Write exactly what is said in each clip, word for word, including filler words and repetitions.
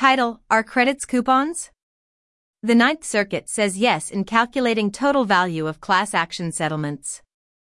Title: Are credits coupons? The Ninth Circuit says yes in calculating total value of class action settlements.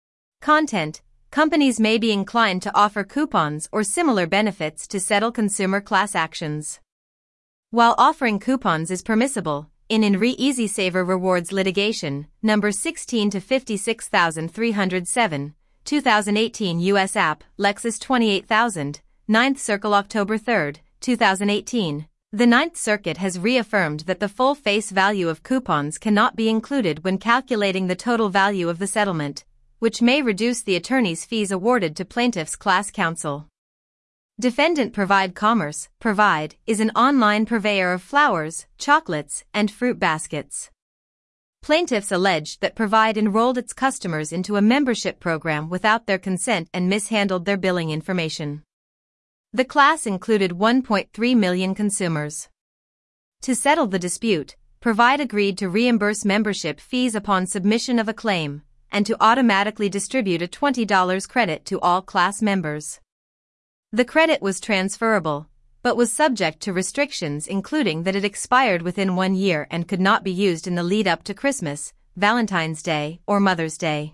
Content: companies may be inclined to offer coupons or similar benefits to settle consumer class actions. While offering coupons is permissible, in In Re EasySaver Rewards litigation, number sixteen to fifty-six thousand three hundred seven, twenty eighteen U S App, Lexus twenty-eight thousand, Ninth Circle October third, twenty eighteen, the Ninth Circuit has reaffirmed that the full face value of coupons cannot be included when calculating the total value of the settlement, which may reduce the attorney's fees awarded to plaintiffs' class counsel. Defendant Provide Commerce, Provide, is an online purveyor of flowers, chocolates, and fruit baskets. Plaintiffs alleged that Provide enrolled its customers into a membership program without their consent and mishandled their billing information. The class included one point three million consumers. To settle the dispute, Provide agreed to reimburse membership fees upon submission of a claim, and to automatically distribute a twenty dollars credit to all class members. The credit was transferable, but was subject to restrictions including that it expired within one year and could not be used in the lead-up to Christmas, Valentine's Day, or Mother's Day.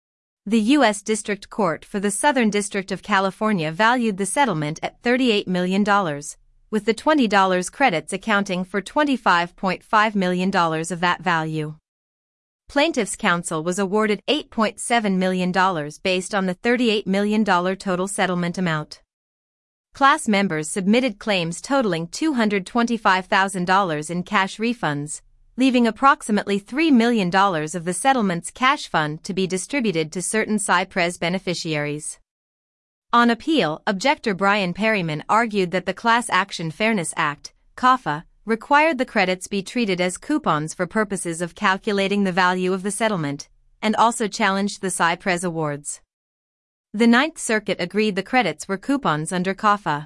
The U S District Court for the Southern District of California valued the settlement at thirty-eight million dollars, with the twenty dollars credits accounting for twenty-five point five million dollars of that value. Plaintiffs' counsel was awarded eight point seven million dollars based on the thirty-eight million dollars total settlement amount. Class members submitted claims totaling two hundred twenty-five thousand dollars in cash refunds, leaving approximately three million dollars of the settlement's cash fund to be distributed to certain Cypress beneficiaries. On appeal, objector Brian Perryman argued that the Class Action Fairness Act, CAFA, required the credits be treated as coupons for purposes of calculating the value of the settlement, and also challenged the Cypress awards. The Ninth Circuit agreed the credits were coupons under CAFA.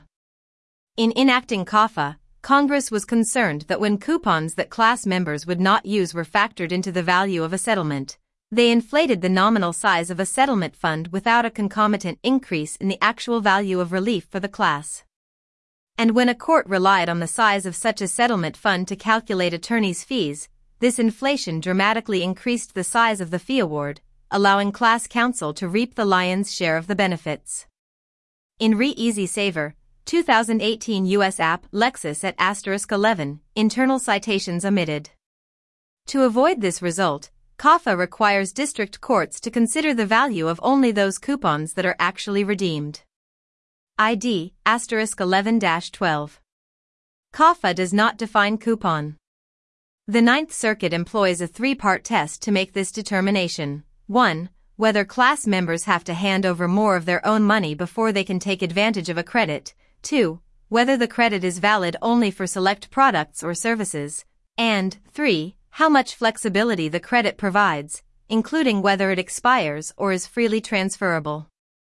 In enacting CAFA, Congress was concerned that when coupons that class members would not use were factored into the value of a settlement, they inflated the nominal size of a settlement fund without a concomitant increase in the actual value of relief for the class. And when a court relied on the size of such a settlement fund to calculate attorneys' fees, this inflation dramatically increased the size of the fee award, allowing class counsel to reap the lion's share of the benefits. In Re EasySaver, twenty eighteen U S App, Lexus at asterisk eleven, internal citations omitted. To avoid this result, CAFA requires district courts to consider the value of only those coupons that are actually redeemed. I D, asterisk eleven dash twelve. CAFA does not define coupon. The Ninth Circuit employs a three-part test to make this determination. one. Whether class members have to hand over more of their own money before they can take advantage of a credit. two. Whether the credit is valid only for select products or services. And three. How much flexibility the credit provides, including whether it expires or is freely transferable.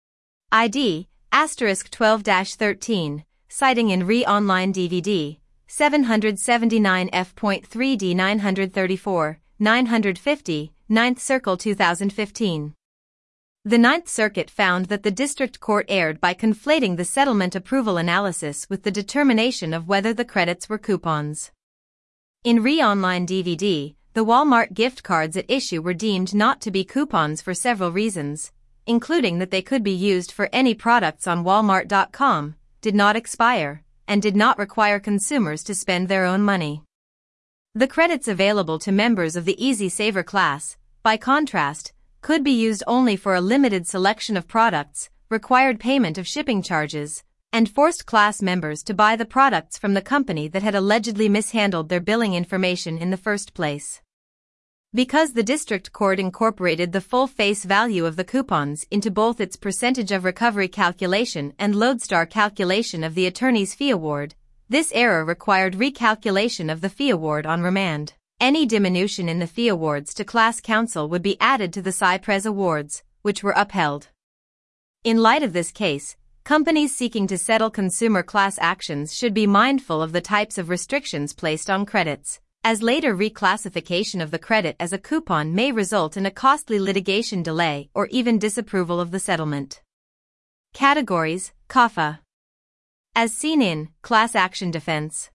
I D, asterisk twelve dash thirteen, citing In Re Online D V D, seven seventy-nine F point three D nine thirty-four, nine fifty, Ninth Circle twenty fifteen. The Ninth Circuit found that the District Court erred by conflating the settlement approval analysis with the determination of whether the credits were coupons. In Re Online D V D, the Walmart gift cards at issue were deemed not to be coupons for several reasons, including that they could be used for any products on Walmart dot com, did not expire, and did not require consumers to spend their own money. The credits available to members of the EasySaver class, by contrast, could be used only for a limited selection of products, required payment of shipping charges, and forced class members to buy the products from the company that had allegedly mishandled their billing information in the first place. Because the District Court incorporated the full face value of the coupons into both its percentage of recovery calculation and lodestar calculation of the attorney's fee award, this error required recalculation of the fee award on remand. Any diminution in the fee awards to class counsel would be added to the Cypress awards, which were upheld. In light of this case, companies seeking to settle consumer class actions should be mindful of the types of restrictions placed on credits, as later reclassification of the credit as a coupon may result in a costly litigation delay or even disapproval of the settlement. Categories: CAFA. As seen in Class Action Defense.